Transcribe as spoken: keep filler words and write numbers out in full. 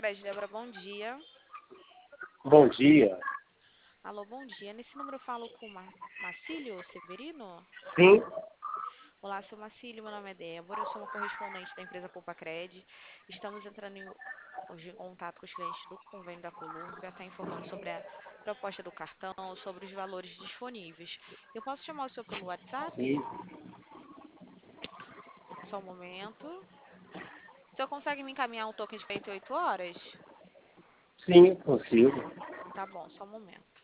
Cred, Débora, bom dia. Bom dia. Alô, bom dia. Nesse número eu falo com Ma Marcílio Severino? Sim, Olá, seu Marcílio, meu nome é Débora, eu sou uma correspondente da empresa Cred. Estamos entrando em, hoje em contato com os clientes do convênio da Colur para estar informando sobre a proposta do cartão, sobre os valores disponíveis. Eu posso chamar o senhor pelo WhatsApp? sim, Só um momento. O senhor consegue me encaminhar um token de quarenta e oito horas? sim, consigo. Tá bom, só um momento.